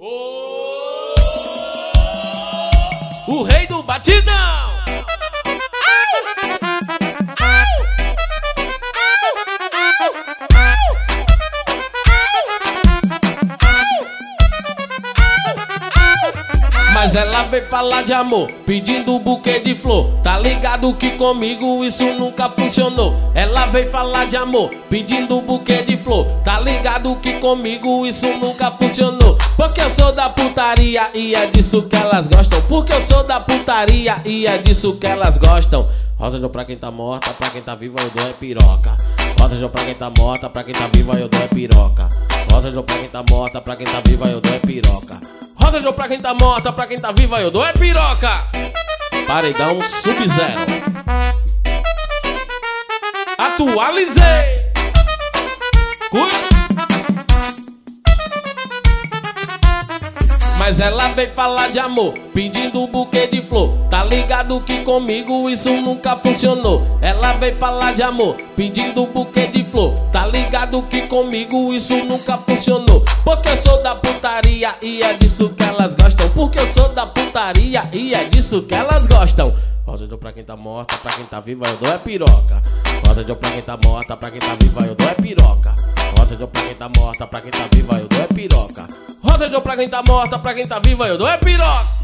O rei do batidão. Mas ela veio falar de amor, pedindo um buquê de flor. Tá ligado que comigo isso nunca funcionou. Ela veio falar de amor, pedindo um buquê de flor. Tá ligado que comigo isso nunca funcionou. Porque eu sou da putaria e é disso que elas gostam. Porque eu sou da putaria e é disso que elas gostam. Rosa de ouro pra quem tá morta, pra quem tá viva eu dou é piroca. Rosa de ouro pra quem tá morta, pra quem tá viva eu dou é piroca. Rosa de ouro pra quem tá morta, pra quem tá viva eu dou é piroca. Rosa de ouro pra quem tá morta, pra quem tá viva eu dou é piroca. Paredão Sub-Zero. Atualizei. Cuida. Mas ela veio falar de amor, pedindo um buquê de flor. Tá ligado que comigo isso nunca funcionou. Ela veio falar de amor, pedindo um buquê de flor. Tá ligado que comigo isso nunca funcionou. Porque eu sou da putaria e é disso que elas gostam. Porque eu sou da putaria e é disso que elas gostam. Rosa de ouro pra quem tá morta, pra quem tá viva eu dou é piroca. Rosa de ouro pra quem tá morta, pra quem tá viva eu dou é piroca. Rosa de ouro pra quem tá morta, pra quem tá viva eu dou é piroca. Rosa de ouro pra quem tá morta, pra quem tá viva eu dou é piroca.